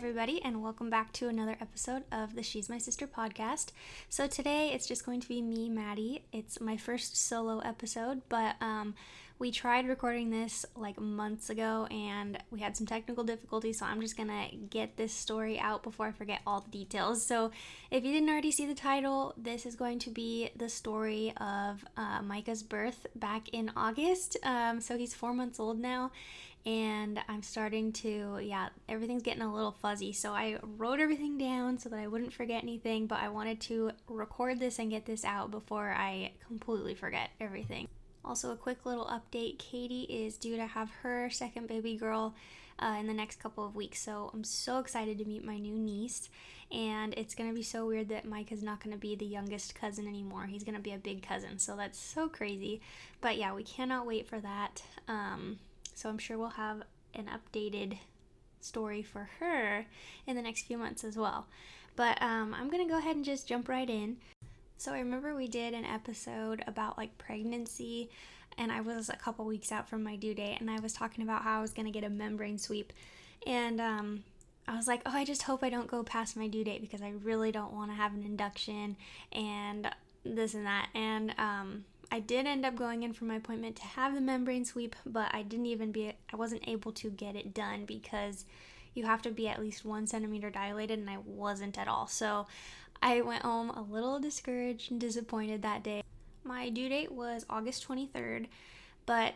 everybody, and welcome back to another episode of the She's My Sister podcast. So today it's just going to be me, Maddie. It's my first solo episode, but we tried recording this like months ago and we had some technical difficulties, so I'm just gonna get this story out before I forget all the details. So if you didn't already see the title, this is going to be the story of Micah's birth back in August. So he's 4 months old now. And I'm starting to, everything's getting a little fuzzy. So I wrote everything down so that I wouldn't forget anything, but I wanted to record this and get this out before I completely forget everything. Also, a quick little update, Katie is due to have her second baby girl in the next couple of weeks. So I'm so excited to meet my new niece. And it's going to be so weird that Mike is not going to be the youngest cousin anymore. He's going to be a big cousin. So that's so crazy. But yeah, we cannot wait for that. So I'm sure we'll have an updated story for her in the next few months as well. But I'm going to go ahead and just jump right in. So I remember we did an episode about like pregnancy, and I was a couple weeks out from my due date, and I was talking about how I was going to get a membrane sweep. And I was like, I just hope I don't go past my due date because I really don't want to have an induction and this and that. And I did end up going in for my appointment to have the membrane sweep, but I wasn't able to get it done because you have to be at least 1 centimeter dilated, and I wasn't at all. So I went home a little discouraged and disappointed that day. My due date was August 23rd, but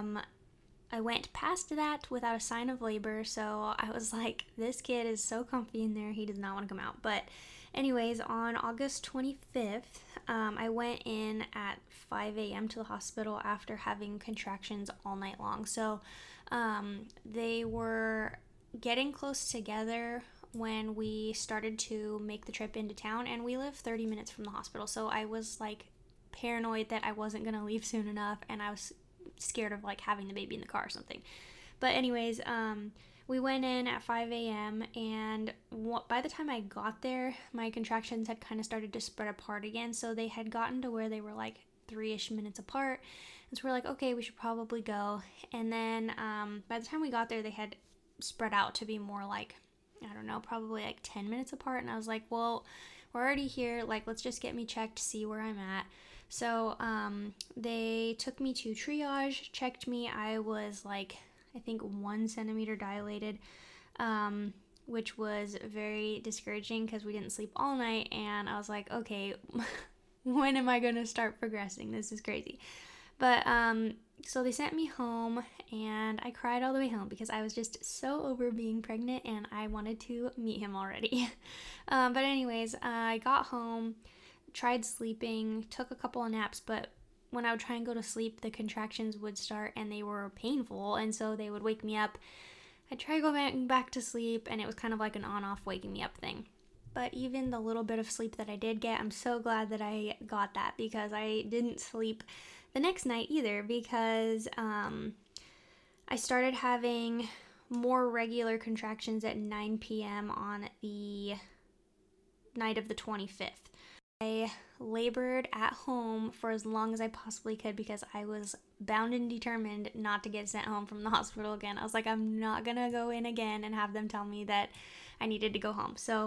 I went past that without a sign of labor, so I was like, this kid is so comfy in there, he does not want to come out. But anyways, on August 25th, I went in at 5 a.m. to the hospital after having contractions all night long. So they were getting close together when we started to make the trip into town, and we live 30 minutes from the hospital. So I was like paranoid that I wasn't going to leave soon enough, and I was scared of like having the baby in the car or something. But anyways, we went in at 5 a.m. and by the time I got there, my contractions had kind of started to spread apart again. So they had gotten to where they were like 3-ish minutes apart. And so we're like, okay, we should probably go. And then by the time we got there, they had spread out to be more like, I don't know, probably like 10 minutes apart. And I was like, well, we're already here. Like, let's just get me checked, see where I'm at. So they took me to triage, checked me. I was like, I think 1 centimeter dilated, which was very discouraging because we didn't sleep all night. And I was like, okay, when am I going to start progressing? This is crazy. But so they sent me home, and I cried all the way home because I was just so over being pregnant and I wanted to meet him already. But anyways, I got home, tried sleeping, took a couple of naps, but when I would try and go to sleep, the contractions would start and they were painful, and so they would wake me up. I'd try to go back to sleep, and it was kind of like an on-off waking me up thing. But even the little bit of sleep that I did get, I'm so glad that I got that, because I didn't sleep the next night either, because I started having more regular contractions at 9 p.m. on the night of the 25th. I labored at home for as long as I possibly could because I was bound and determined not to get sent home from the hospital again. I was like, I'm not gonna go in again and have them tell me that I needed to go home. So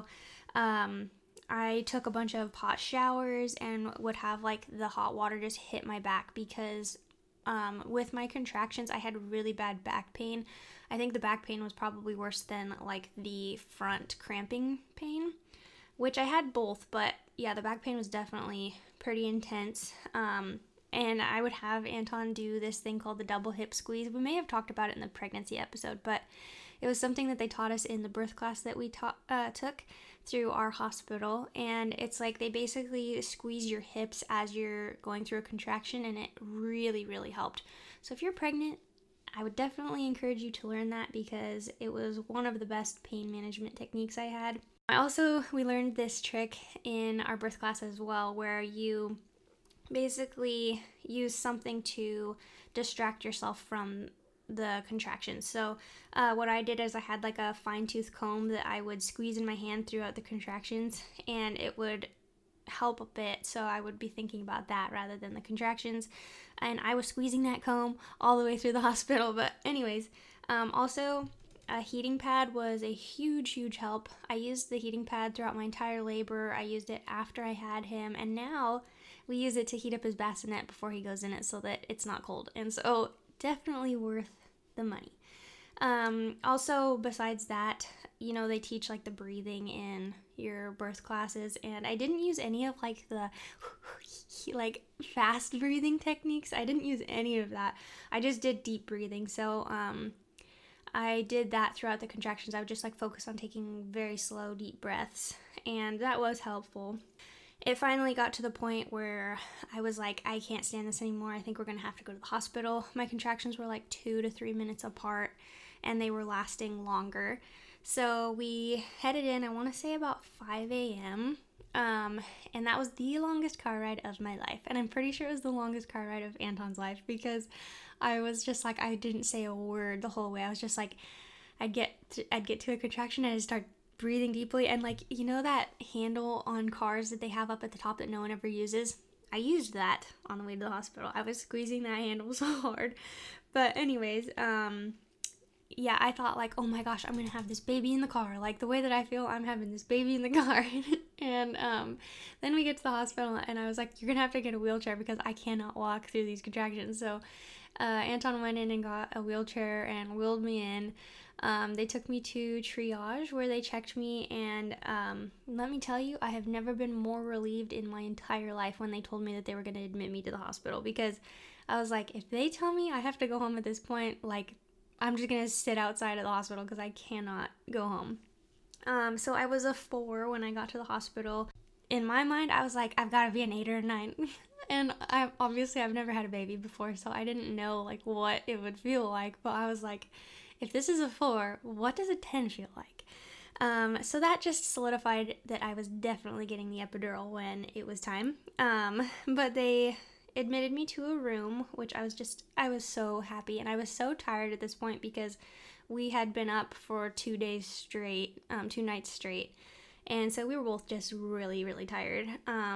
I took a bunch of hot showers and would have like the hot water just hit my back because with my contractions, I had really bad back pain. I think the back pain was probably worse than like the front cramping pain, which I had both, but yeah, the back pain was definitely pretty intense. And I would have Anton do this thing called the double hip squeeze. We may have talked about it in the pregnancy episode, but it was something that they taught us in the birth class that we took through our hospital. And it's like they basically squeeze your hips as you're going through a contraction, and it really, really helped. So if you're pregnant, I would definitely encourage you to learn that because it was one of the best pain management techniques I had. We learned this trick in our birth class as well, where you basically use something to distract yourself from the contractions. So what I did is I had like a fine tooth comb that I would squeeze in my hand throughout the contractions, and it would help a bit. So I would be thinking about that rather than the contractions, and I was squeezing that comb all the way through the hospital. But anyways, also A heating pad was a huge help. I used the heating pad throughout my entire labor. I used it after I had him, and now we use it to heat up his bassinet before he goes in it so that it's not cold. And so definitely worth the money. Also, besides that, you know, they teach like the breathing in your birth classes, and I didn't use any of like the like fast breathing techniques. I didn't use any of that. I just did deep breathing. So I did that throughout the contractions. I would just like focus on taking very slow, deep breaths, and that was helpful. It finally got to the point where I was like, I can't stand this anymore. I think we're gonna have to go to the hospital. My contractions were like 2 to 3 minutes apart, and they were lasting longer. So we headed in, I want to say about 5 a.m. And that was the longest car ride of my life. And I'm pretty sure it was the longest car ride of Anton's life, because I was just like, I didn't say a word the whole way. I was just like, I'd get to a contraction and I'd start breathing deeply. And like, you know that handle on cars that they have up at the top that no one ever uses? I used that on the way to the hospital. I was squeezing that handle so hard. But anyways, yeah, I thought like, oh my gosh, I'm gonna have this baby in the car. Like the way that I feel, I'm having this baby in the car. And then we get to the hospital, and I was like, you're gonna have to get a wheelchair because I cannot walk through these contractions. So Anton went in and got a wheelchair and wheeled me in. They took me to triage where they checked me, and let me tell you, I have never been more relieved in my entire life when they told me that they were going to admit me to the hospital, because I was like, if they tell me I have to go home at this point, like, I'm just going to sit outside of the hospital because I cannot go home. So I was a 4 when I got to the hospital. In my mind, I was like, I've got to be an 8 or a 9. And I've never had a baby before, so I didn't know like what it would feel like, but I was like, if this is a 4, what does a 10 feel like? So that just solidified that I was definitely getting the epidural when it was time. But they admitted me to a room, which I was so happy, and I was so tired at this point because we had been up for 2 days straight, 2 nights straight, and so we were both just really tired.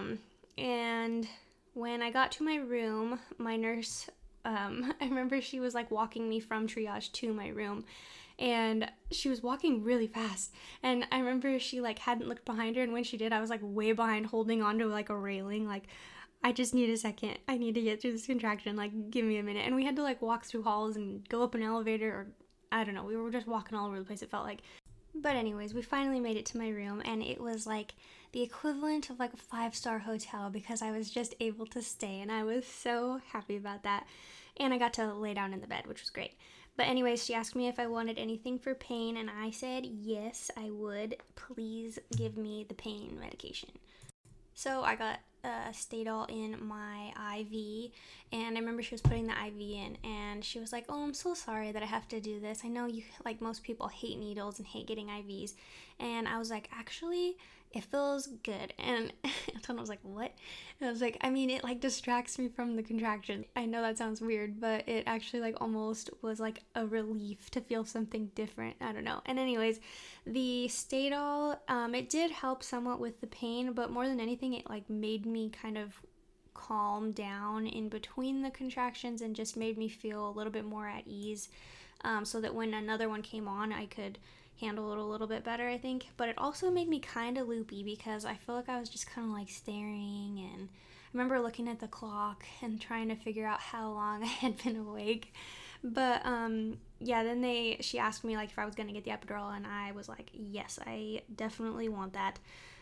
And when I got to my room, my nurse, I remember she was like walking me from triage to my room, and she was walking really fast, and I remember she like hadn't looked behind her, and when she did, I was like way behind, holding onto like a railing, like, I just need a second, I need to get through this contraction, like, give me a minute. And we had to like walk through halls and go up an elevator, or I don't know, we were just walking all over the place, it felt like. But anyways, we finally made it to my room, and it was like the equivalent of like a 5-star hotel, because I was just able to stay, and I was so happy about that. And I got to lay down in the bed, which was great. But anyways, she asked me if I wanted anything for pain, and I said yes, I would. Please give me the pain medication. So I got Stadol in my IV, and I remember she was putting the IV in, and she was like, oh, I'm so sorry that I have to do this. I know you, like most people, hate needles and hate getting IVs. And I was like, actually, it feels good. And Anton was like, what? And I was like, I mean, it like distracts me from the contraction. I know that sounds weird, but it actually like almost was like a relief to feel something different. I don't know. And anyways, the Stadol, it did help somewhat with the pain, but more than anything, it like made me kind of calm down in between the contractions and just made me feel a little bit more at ease, so that when another one came on, I could handle it a little bit better, I think. But it also made me kind of loopy because I feel like I was just kind of like staring, and I remember looking at the clock and trying to figure out how long I had been awake. But yeah, then she asked me like if I was gonna get the epidural, and I was like, yes, I definitely want that.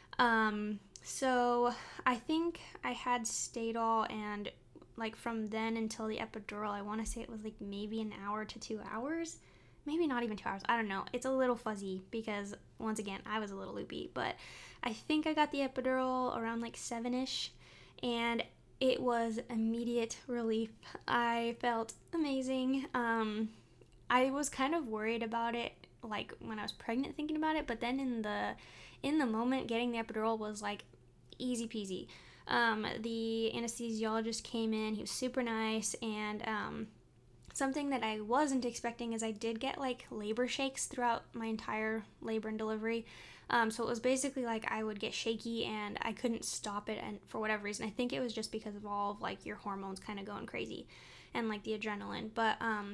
So I think I had Stadol, and like from then until the epidural, I want to say it was like maybe an hour to 2 hours. Maybe not even 2 hours. I don't know. It's a little fuzzy because, once again, I was a little loopy. But I think I got the epidural around like 7-ish. And it was immediate relief. I felt amazing. I was kind of worried about it, like when I was pregnant, thinking about it. But then in the moment, getting the epidural was like easy peasy. The anesthesiologist came in. He was super nice. And something that I wasn't expecting is I did get like labor shakes throughout my entire labor and delivery. So it was basically like I would get shaky and I couldn't stop it, and for whatever reason. I think it was just because of all of like your hormones kind of going crazy and like the adrenaline. But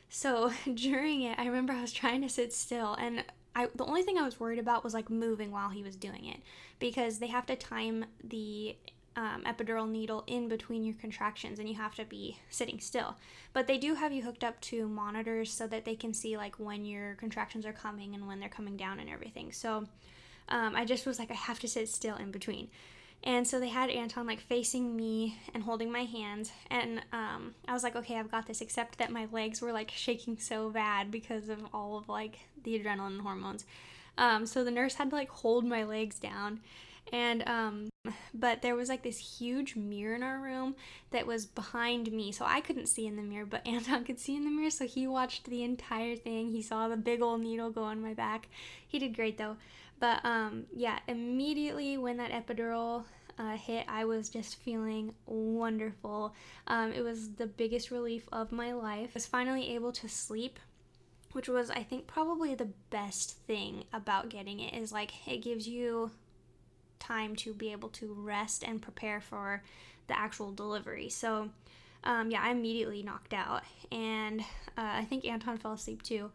So during it, I remember I was trying to sit still, and the only thing I was worried about was like moving while he was doing it, because they have to time the epidural needle in between your contractions, and you have to be sitting still. But they do have you hooked up to monitors so that they can see like when your contractions are coming and when they're coming down and everything. So I just was like, I have to sit still in between. And so they had Anton like facing me and holding my hand. And I was like, okay, I've got this, except that my legs were like shaking so bad because of all of like the adrenaline and hormones. So the nurse had to like hold my legs down. And but there was like this huge mirror in our room that was behind me, so I couldn't see in the mirror, but Anton could see in the mirror. So he watched the entire thing. He saw the big old needle go on my back. He did great though. But yeah, immediately when that epidural hit, I was just feeling wonderful. It was the biggest relief of my life. I was finally able to sleep, which was, I think, probably the best thing about getting it, is like it gives you time to be able to rest and prepare for the actual delivery. So yeah, I immediately knocked out, and I think Anton fell asleep too.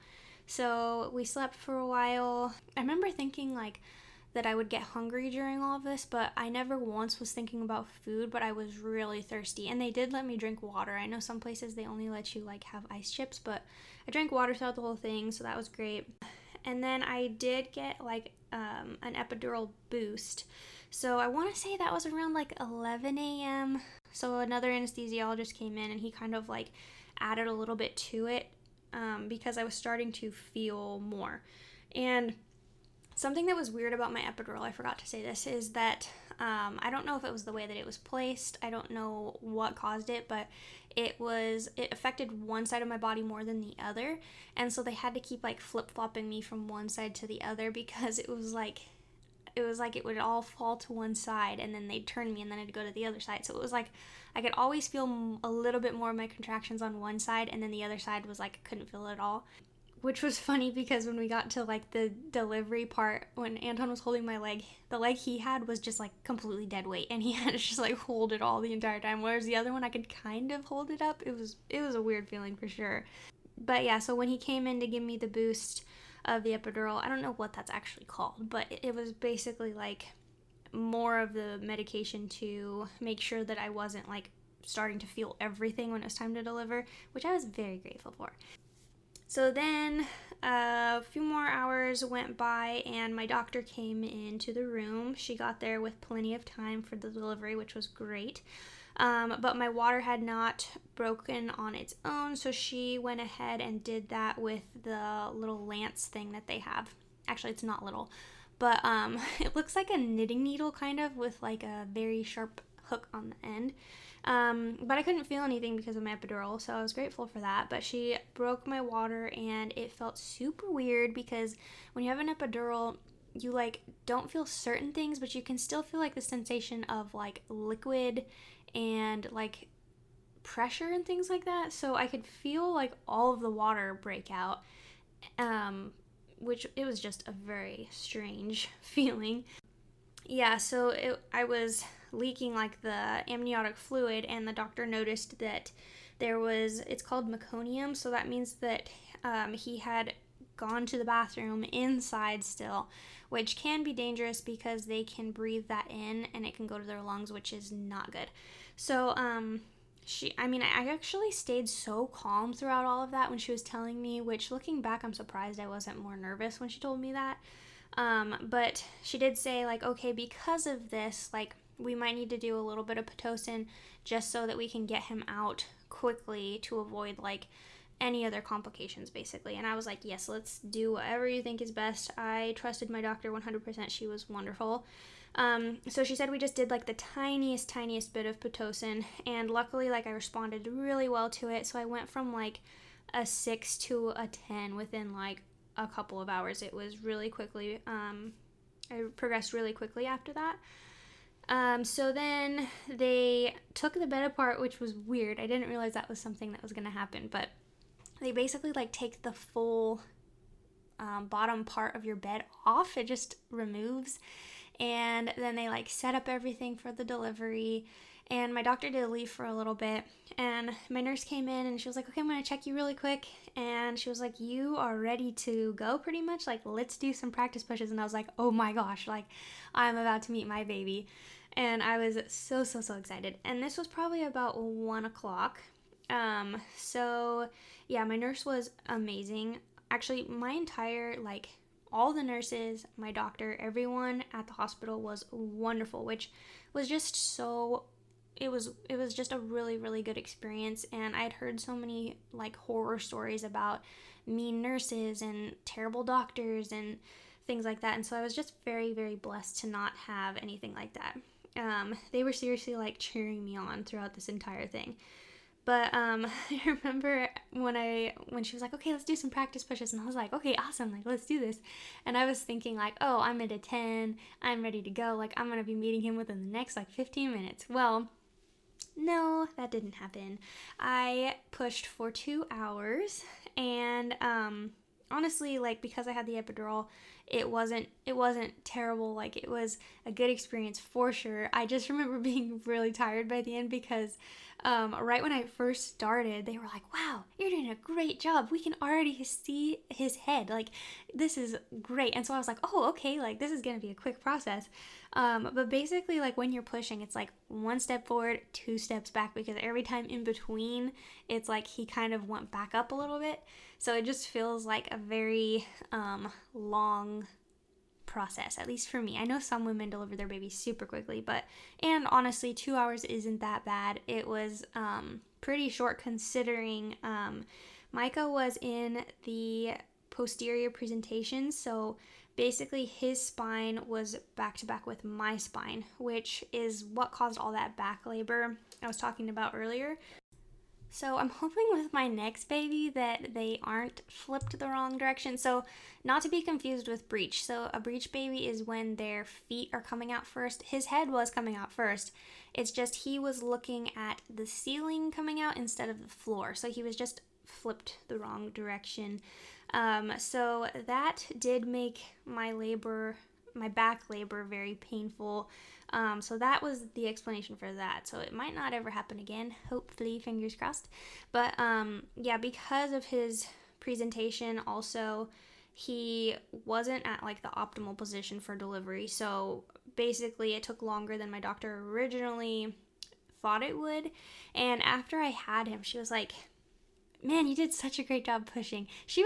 So we slept for a while. I remember thinking like that I would get hungry during all of this, but I never once was thinking about food, but I was really thirsty. And they did let me drink water. I know some places they only let you like have ice chips, but I drank water throughout the whole thing, so that was great. And then I did get like an epidural boost. So I want to say that was around like 11 a.m. So another anesthesiologist came in and he kind of like added a little bit to it because I was starting to feel more. And something that was weird about my epidural, I forgot to say this, is that I don't know if it was the way that it was placed. I don't know what caused it, but it affected one side of my body more than the other. And so they had to keep like flip-flopping me from one side to the other, because it was like it would all fall to one side and then they'd turn me and then I'd go to the other side. So it was like I could always feel a little bit more of my contractions on one side, and then the other side was like I couldn't feel it at all. Which was funny because when we got to like the delivery part, when Anton was holding my leg, the leg he had was just like completely dead weight, and he had to just like hold it all the entire time, whereas the other one I could kind of hold it up. It was a weird feeling for sure. But yeah, so when he came in to give me the boost of the epidural, I don't know what that's actually called, but it was basically like more of the medication to make sure that I wasn't like starting to feel everything when it was time to deliver, which I was very grateful for. So then a few more hours went by and my doctor came into the room. She got there with plenty of time for the delivery, which was great. But my water had not broken on its own, so she went ahead and did that with the little lance thing that they have. Actually, it's not little, but it looks like a knitting needle kind of, with like a very sharp hook on the end. But I couldn't feel anything because of my epidural, so I was grateful for that. But she broke my water and it felt super weird, because when you have an epidural, you like don't feel certain things, but you can still feel like the sensation of like liquid and like pressure and things like that. So I could feel like all of the water break out, which it was just a very strange feeling. Yeah, so I was leaking like the amniotic fluid, and the doctor noticed that it's called meconium, so that means that he had gone to the bathroom inside still, which can be dangerous because they can breathe that in and it can go to their lungs, which is not good. So I actually stayed so calm throughout all of that when she was telling me, which looking back, I'm surprised I wasn't more nervous when she told me that. But she did say like, okay, because of this, like we might need to do a little bit of Pitocin just so that we can get him out quickly to avoid like any other complications, basically. And I was like, yes, let's do whatever you think is best. I trusted my doctor 100%. She was wonderful. So she said we just did like the tiniest bit of Pitocin, and luckily like I responded really well to it. So I went from like a 6 to a 10 within like a couple of hours. It was really quickly. I progressed really quickly after that. So then they took the bed apart, which was weird. I didn't realize that was something that was going to happen, but they basically like take the full bottom part of your bed off. It just removes, and then they like set up everything for the delivery, And my doctor did leave for a little bit, and my nurse came in and she was like, okay, I'm gonna check you really quick. And she was like, you are ready to go pretty much, like let's do some practice pushes. And I was like, oh my gosh, like I'm about to meet my baby. And I was so excited. And this was probably about 1 o'clock. So yeah, my nurse was amazing. Actually, my entire, like, all the nurses, my doctor, everyone at the hospital was wonderful, which was just so, it was just a really good experience. And I'd heard so many like horror stories about mean nurses and terrible doctors and things like that. And so I was just very blessed to not have anything like that. They were seriously like cheering me on throughout this entire thing. But I remember when she was like, okay, let's do some practice pushes, and I was like, okay, awesome, like let's do this. And I was thinking like, oh, I'm at a 10, I'm ready to go, like I'm gonna be meeting him within the next like 15 minutes. Well, no, that didn't happen. I pushed for 2 hours, and honestly, like because I had the epidural, it wasn't terrible. Like it was a good experience for sure. I just remember being really tired by the end because right when I first started, they were like, wow, you're doing a great job. We can already see his head. Like, this is great. And so I was like, oh, okay, like this is going to be a quick process. But basically, like when you're pushing, it's like 1 step forward, 2 steps back, because every time in between, it's like he kind of went back up a little bit. So it just feels like a very long process, at least for me. I know some women deliver their babies super quickly, and honestly 2 hours isn't that bad. It was pretty short considering Micah was in the posterior presentation, so basically his spine was back to back with my spine, which is what caused all that back labor I was talking about earlier. So I'm hoping with my next baby that they aren't flipped the wrong direction. So not to be confused with breech. So a breech baby is when their feet are coming out first. His head was coming out first. It's just he was looking at the ceiling coming out instead of the floor. So he was just flipped the wrong direction. So that did make my back labor very painful. So that was the explanation for that. So it might not ever happen again, hopefully, fingers crossed. But yeah, because of his presentation, also, he wasn't at like the optimal position for delivery. So basically, it took longer than my doctor originally thought it would. And after I had him, she was like, man, you did such a great job pushing. She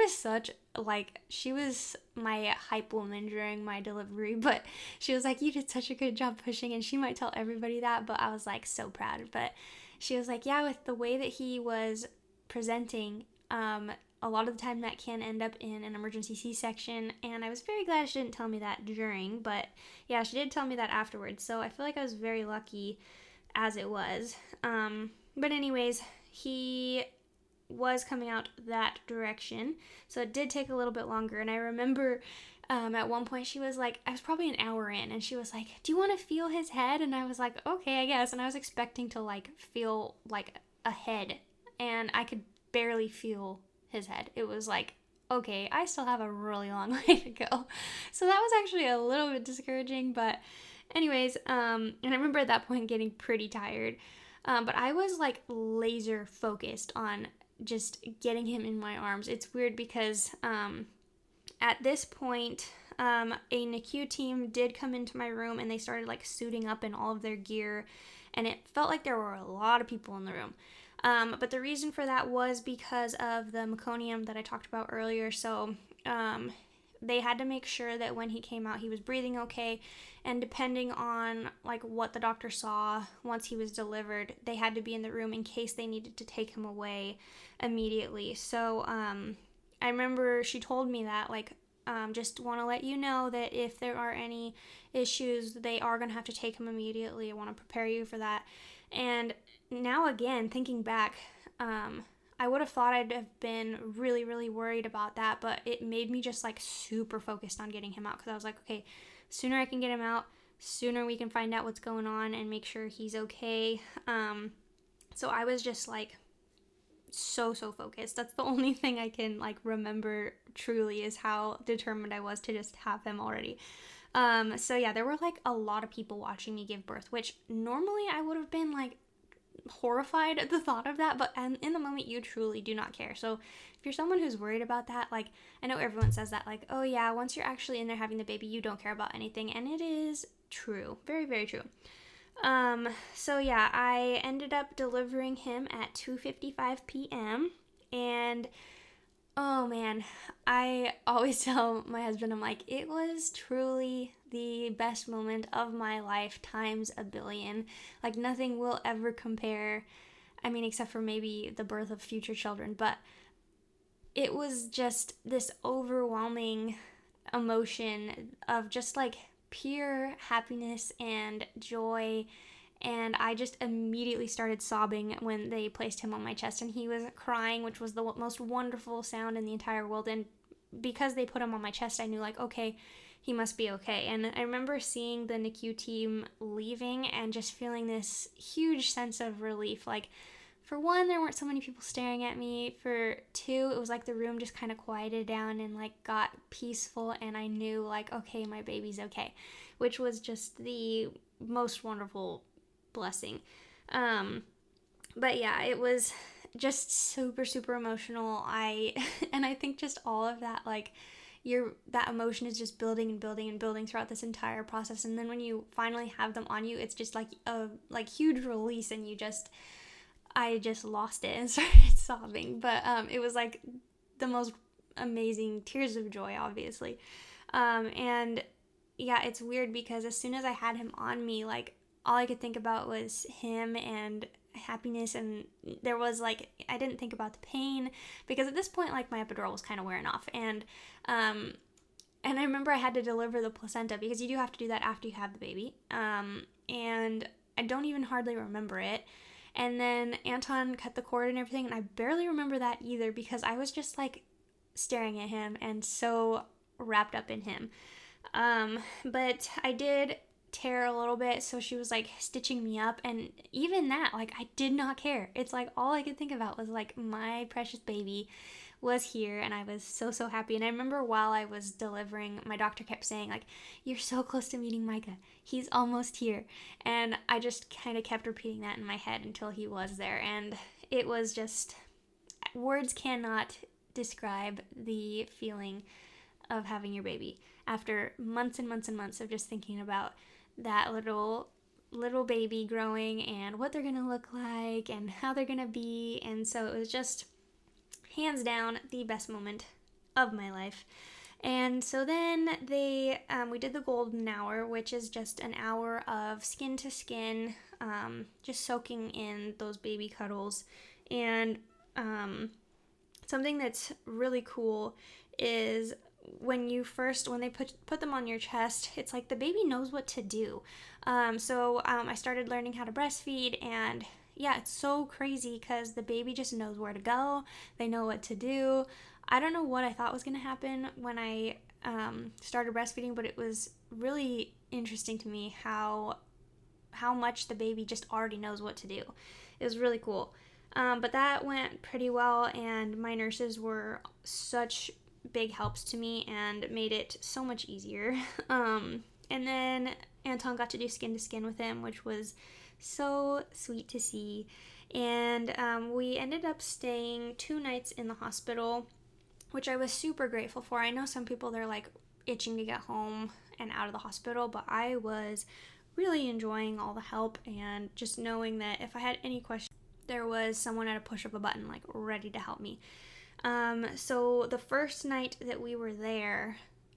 was my hype woman during my delivery, but she was like, you did such a good job pushing, and she might tell everybody that, but I was like so proud. But she was like, yeah, with the way that he was presenting, a lot of the time that can end up in an emergency C-section, and I was very glad she didn't tell me that during, but yeah, she did tell me that afterwards, so I feel like I was very lucky as it was. But anyways, he was coming out that direction, so it did take a little bit longer. And I remember at one point she was like, I was probably an hour in, and she was like, do you want to feel his head? And I was like, okay, I guess. And I was expecting to like feel like a head, and I could barely feel his head. It was like, okay, I still have a really long way to go. So that was actually a little bit discouraging. But anyways, and I remember at that point getting pretty tired, but I was like laser focused on just getting him in my arms. It's weird because at this point, a NICU team did come into my room, and they started like suiting up in all of their gear, and it felt like there were a lot of people in the room. But the reason for that was because of the meconium that I talked about earlier. So they had to make sure that when he came out, he was breathing okay. And depending on like what the doctor saw once he was delivered, they had to be in the room in case they needed to take him away immediately. So I remember she told me that, like, just want to let you know that if there are any issues, they are going to have to take him immediately. I want to prepare you for that. And now again, thinking back, I would have thought I'd have been really worried about that, but it made me just like super focused on getting him out, because I was like, okay, sooner I can get him out, sooner we can find out what's going on and make sure he's okay. So I was just like so focused. That's the only thing I can like remember truly, is how determined I was to just have him already. So yeah, there were like a lot of people watching me give birth, which normally I would have been like horrified at the thought of that, but in the moment you truly do not care. So if you're someone who's worried about that, like, I know everyone says that, like, oh yeah, once you're actually in there having the baby, you don't care about anything, and it is true, very, very true. So yeah, I ended up delivering him at 2:55 p.m. and oh man, I always tell my husband, I'm like, it was truly the best moment of my life times a billion. Like, nothing will ever compare. I mean, except for maybe the birth of future children, but it was just this overwhelming emotion of just like pure happiness and joy. And I just immediately started sobbing when they placed him on my chest, and he was crying, which was the most wonderful sound in the entire world. And because they put him on my chest, I knew, like, okay, he must be okay. And I remember seeing the NICU team leaving and just feeling this huge sense of relief. Like, for one, there weren't so many people staring at me. For two, it was like the room just kind of quieted down and like got peaceful, and I knew, like, okay, my baby's okay, which was just the most wonderful blessing. But yeah, it was just super, super emotional. And I think just all of that, like, that emotion is just building and building and building throughout this entire process, and then when you finally have them on you, it's just like a huge release, and I just lost it and started sobbing. But it was like the most amazing tears of joy, obviously. And yeah, it's weird because as soon as I had him on me, like, all I could think about was him and happiness, and there was like, I didn't think about the pain because at this point, like, my epidural was kind of wearing off, and I remember I had to deliver the placenta because you do have to do that after you have the baby, and I don't even hardly remember it. And then Anton cut the cord and everything, and I barely remember that either because I was just like staring at him and so wrapped up in him. But I did tear a little bit, so she was like stitching me up, and even that, like, I did not care. It's like all I could think about was like my precious baby was here, and I was so, so happy. And I remember while I was delivering, my doctor kept saying, like, you're so close to meeting Micah, he's almost here. And I just kind of kept repeating that in my head until he was there, and it was just, words cannot describe the feeling of having your baby after months and months and months of just thinking about that little baby growing and what they're gonna look like and how they're gonna be. And so it was just hands down the best moment of my life. And so then we did the golden hour, which is just an hour of skin to skin, just soaking in those baby cuddles. And something that's really cool is when they put them on your chest, it's like the baby knows what to do. So I started learning how to breastfeed, and yeah, it's so crazy because the baby just knows where to go. They know what to do. I don't know what I thought was going to happen when I started breastfeeding, but it was really interesting to me how much the baby just already knows what to do. It was really cool. But that went pretty well, and my nurses were such big helps to me and made it so much easier. And then Anton got to do skin to skin with him, which was so sweet to see. And we ended up staying 2 nights in the hospital, which I was super grateful for. I know some people, they're like itching to get home and out of the hospital, but I was really enjoying all the help and just knowing that if I had any questions, there was someone at a push of a button, like, ready to help me. So the first night that we were there,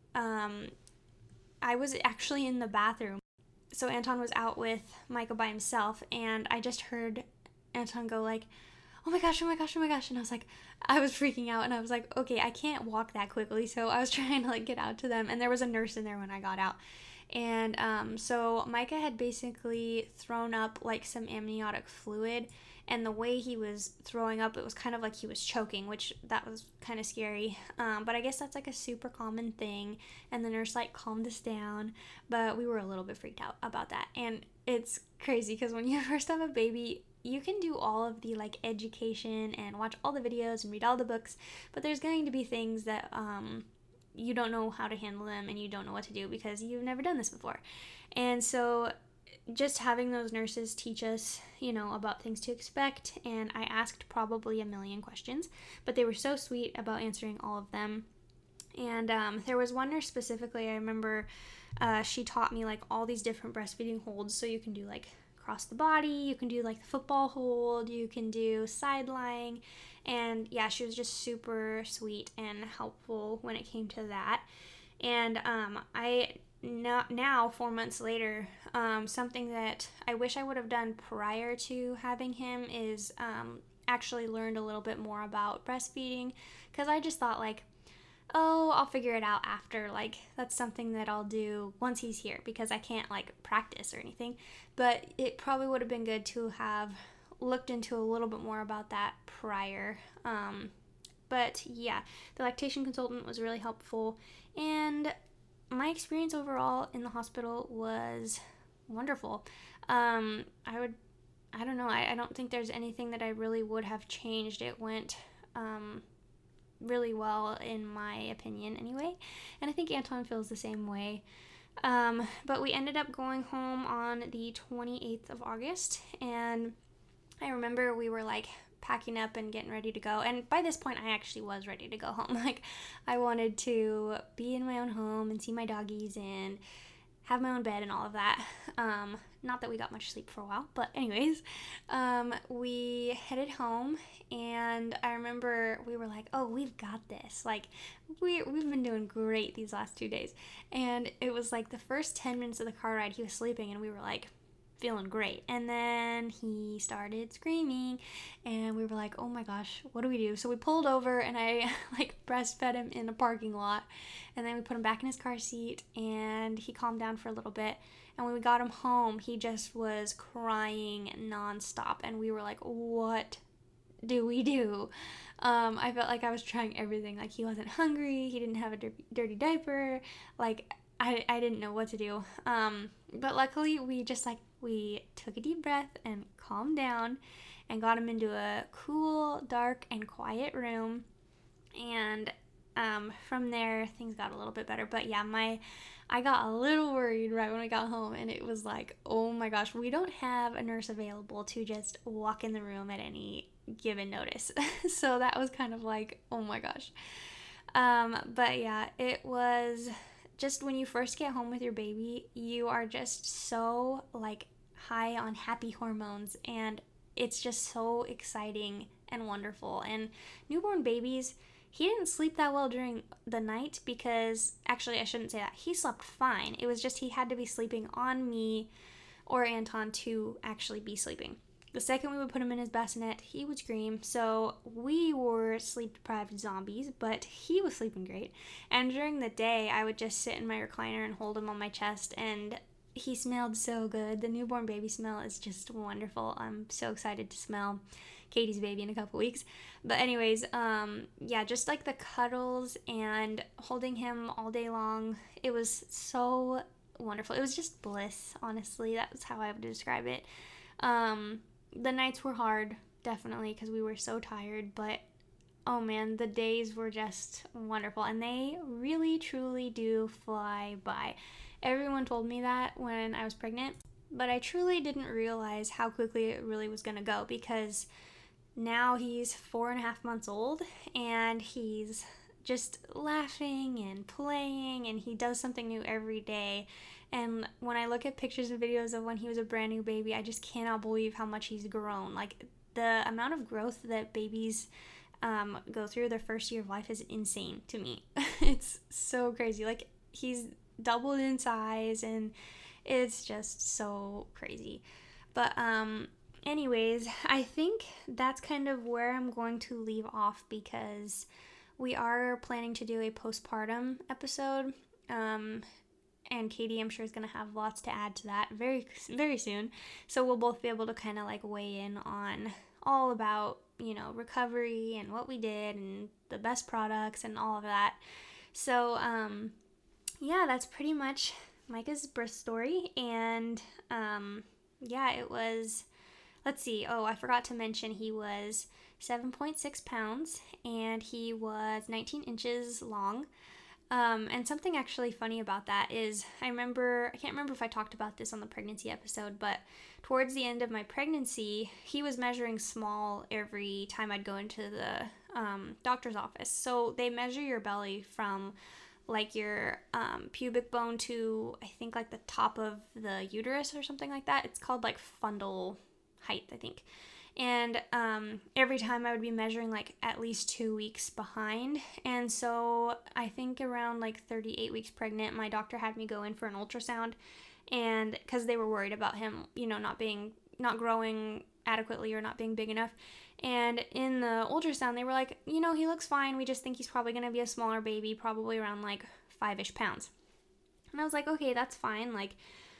I was actually in the bathroom. So Anton was out with Micah by himself, and I just heard Anton go like, oh my gosh, oh my gosh, oh my gosh. And I was freaking out, and I was like, okay, I can't walk that quickly. So I was trying to like get out to them, and there was a nurse in there when I got out. And so Micah had basically thrown up like some amniotic fluid, and the way he was throwing up, it was kind of like he was choking, which that was kind of scary. But I guess that's like a super common thing, and the nurse like calmed us down, but we were a little bit freaked out about that. And it's crazy because when you first have a baby, you can do all of the like education and watch all the videos and read all the books, but there's going to be things that you don't know how to handle them and you don't know what to do because you've never done this before. And so just having those nurses teach us, about things to expect, and I asked probably a million questions, but they were so sweet about answering all of them. And there was one nurse specifically, I remember she taught me like all these different breastfeeding holds. So you can do like across the body, you can do like the football hold, you can do side lying. And yeah, she was just super sweet and helpful when it came to that. And now 4 months later, something that I wish I would have done prior to having him is actually learned a little bit more about breastfeeding, because I just thought like, oh, I'll figure it out after, like that's something that I'll do once he's here, because I can't like practice or anything. But it probably would have been good to have looked into a little bit more about that prior. But yeah, the lactation consultant was really helpful, and my experience overall in the hospital was wonderful. I don't know, I don't think there's anything that I really would have changed. It went really well in my opinion anyway, and I think Anton feels the same way. But we ended up going home on the 28th of August, and I remember we were like packing up and getting ready to go, and by this point I actually was ready to go home. Like, I wanted to be in my own home and see my doggies and have my own bed and all of that. Not that we got much sleep for a while, but anyways, we headed home, and I remember we were like, oh, we've got this. Like, we've been doing great these last 2 days. And it was like the first 10 minutes of the car ride, he was sleeping, and we were like feeling great. And then he started screaming, and we were like, oh my gosh, what do we do? So we pulled over, and I like breastfed him in a parking lot, and then we put him back in his car seat, and he calmed down for a little bit. And when we got him home, he just was crying nonstop, and we were like, what do we do? I felt like I was trying everything. Like, he wasn't hungry, he didn't have a dirty diaper, like I didn't know what to do. But luckily we took a deep breath and calmed down and got him into a cool, dark, and quiet room. And from there things got a little bit better. But yeah, I got a little worried right when we got home, and it was like, oh my gosh, we don't have a nurse available to just walk in the room at any given notice. So that was kind of like, oh my gosh. But yeah, it was just, when you first get home with your baby, you are just so like high on happy hormones, and it's just so exciting and wonderful. And newborn babies, he didn't sleep that well during the night, because actually I shouldn't say that. He slept fine. It was just he had to be sleeping on me or Anton to actually be sleeping. The second we would put him in his bassinet, he would scream. So we were sleep-deprived zombies, but he was sleeping great. And during the day, I would just sit in my recliner and hold him on my chest, and he smelled so good. The newborn baby smell is just wonderful. I'm so excited to smell Katie's baby in a couple weeks. But anyways, yeah, just like the cuddles and holding him all day long, it was so wonderful. It was just bliss, honestly. That was how I would describe it. The nights were hard, definitely, because we were so tired, but oh man, the days were just wonderful, and they really, truly do fly by. Everyone told me that when I was pregnant, but I truly didn't realize how quickly it really was going to go, because now he's 4.5 months old, and he's just laughing and playing, and he does something new every day. And when I look at pictures and videos of when he was a brand new baby, I just cannot believe how much he's grown. Like, the amount of growth that babies go through their first year of life is insane to me. It's so crazy. Like, he's doubled in size, and it's just so crazy. But anyways, I think that's kind of where I'm going to leave off, because we are planning to do a postpartum episode. And Katie, I'm sure, is going to have lots to add to that very, very soon. So we'll both be able to kind of like weigh in on all about, recovery and what we did and the best products and all of that. So, yeah, that's pretty much Micah's birth story. And, yeah, it was, let's see. Oh, I forgot to mention he was 7.6 pounds, and he was 19 inches long. And something actually funny about that is I can't remember if I talked about this on the pregnancy episode, but towards the end of my pregnancy, he was measuring small every time I'd go into the doctor's office. So they measure your belly from like your pubic bone to, I think, like the top of the uterus or something like that. It's called like fundal height, I think. And every time I would be measuring like at least 2 weeks behind. And so I think around like 38 weeks pregnant, my doctor had me go in for an ultrasound, and because they were worried about him, not growing adequately or not being big enough. And in the ultrasound, they were like, he looks fine. We just think he's probably going to be a smaller baby, probably around like 5-ish pounds. And I was like, okay, that's fine. Like,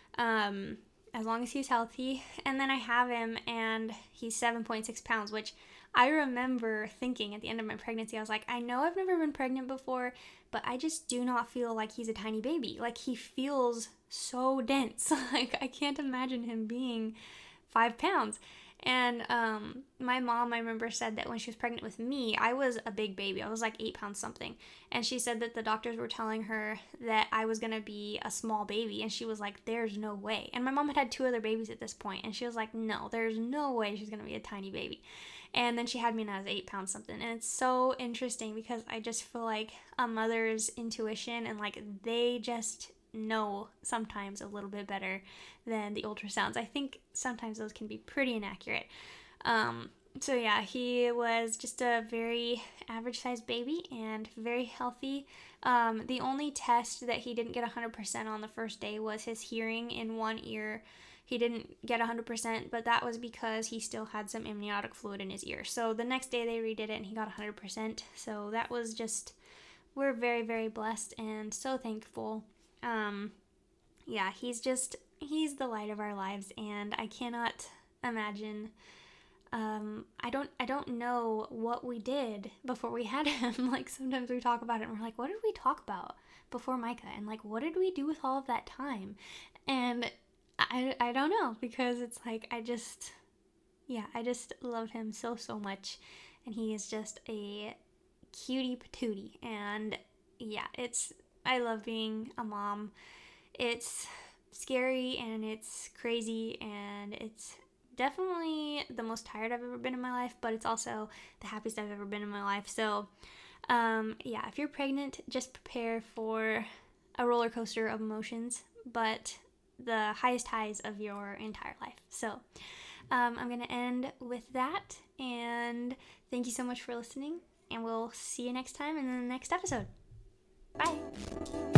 as long as he's healthy. And then I have him, and he's 7.6 pounds, which I remember thinking at the end of my pregnancy, I was like, I know I've never been pregnant before, but I just do not feel like he's a tiny baby. Like, he feels so dense. Like, I can't imagine him being 5 pounds. And my mom, I remember, said that when she was pregnant with me, I was a big baby. I was like 8 pounds something. And she said that the doctors were telling her that I was going to be a small baby. And she was like, there's no way. And my mom had 2 other babies at this point. And she was like, no, there's no way she's going to be a tiny baby. And then she had me when I was 8 pounds something. And it's so interesting because I just feel like a mother's intuition, and like they just know sometimes a little bit better than the ultrasounds. I think sometimes those can be pretty inaccurate. So yeah, he was just a very average sized baby and very healthy. The only test that he didn't get 100% on the first day was his hearing in one ear. He didn't get 100%, but that was because he still had some amniotic fluid in his ear. So the next day they redid it and he got 100%. So that was just, we're very, very blessed and so thankful. Yeah, he's the light of our lives, and I cannot imagine, I don't know what we did before we had him. Like, sometimes we talk about it and we're like, what did we talk about before Micah? And like, what did we do with all of that time? And I don't know, because it's like, I just love him so, so much, and he is just a cutie patootie, and yeah, I love being a mom. It's scary and it's crazy and it's definitely the most tired I've ever been in my life, but it's also the happiest I've ever been in my life. So, yeah, if you're pregnant, just prepare for a roller coaster of emotions, but the highest highs of your entire life. So, I'm going to end with that, and thank you so much for listening, and we'll see you next time in the next episode. Bye!